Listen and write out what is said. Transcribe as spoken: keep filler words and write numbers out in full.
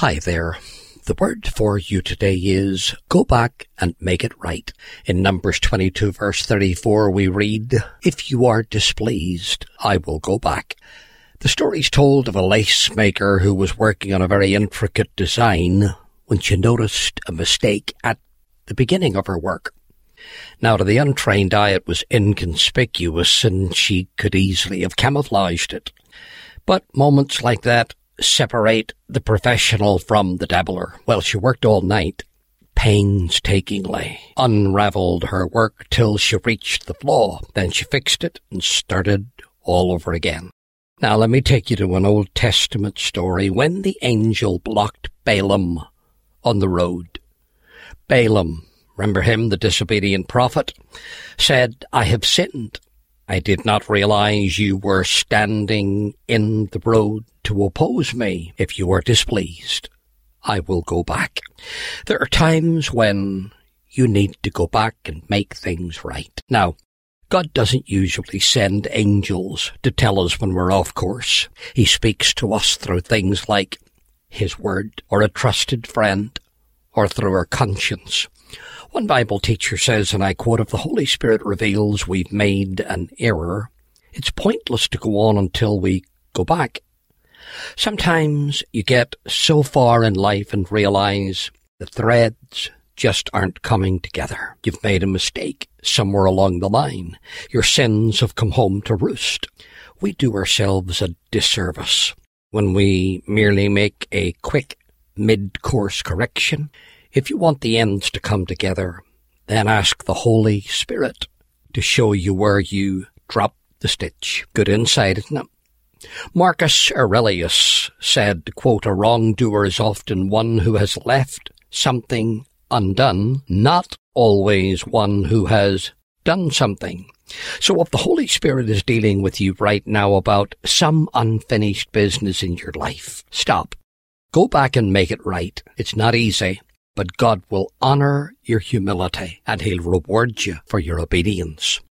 Hi there. The word for you today is go back and make it right. In Numbers twenty-two verse thirty-four we read, "If you are displeased, I will go back." The story's told of a lace maker who was working on a very intricate design when she noticed a mistake at the beginning of her work. Now, to the untrained eye, it was inconspicuous and she could easily have camouflaged it. But moments like that separate the professional from the dabbler. Well, she worked all night, painstakingly, unravelled her work till she reached the flaw. Then she fixed it and started all over again. Now, let me take you to an Old Testament story when the angel blocked Balaam on the road. Balaam, remember him, the disobedient prophet, said, "I have sinned. I did not realize you were standing in the road to oppose me. If you are displeased, I will go back." There are times when you need to go back and make things right. Now, God doesn't usually send angels to tell us when we're off course. He speaks to us through things like His Word, or a trusted friend, or through our conscience. One Bible teacher says, and I quote, "If the Holy Spirit reveals we've made an error, it's pointless to go on until we go back." Sometimes you get so far in life and realize the threads just aren't coming together. You've made a mistake somewhere along the line. Your sins have come home to roost. We do ourselves a disservice when we merely make a quick mid-course correction. If you want the ends to come together, then ask the Holy Spirit to show you where you dropped the stitch. Good insight, isn't it? Marcus Aurelius said, quote, "A wrongdoer is often one who has left something undone, not always one who has done something." So if the Holy Spirit is dealing with you right now about some unfinished business in your life, stop. Go back and make it right. It's not easy, but God will honor your humility and He'll reward you for your obedience.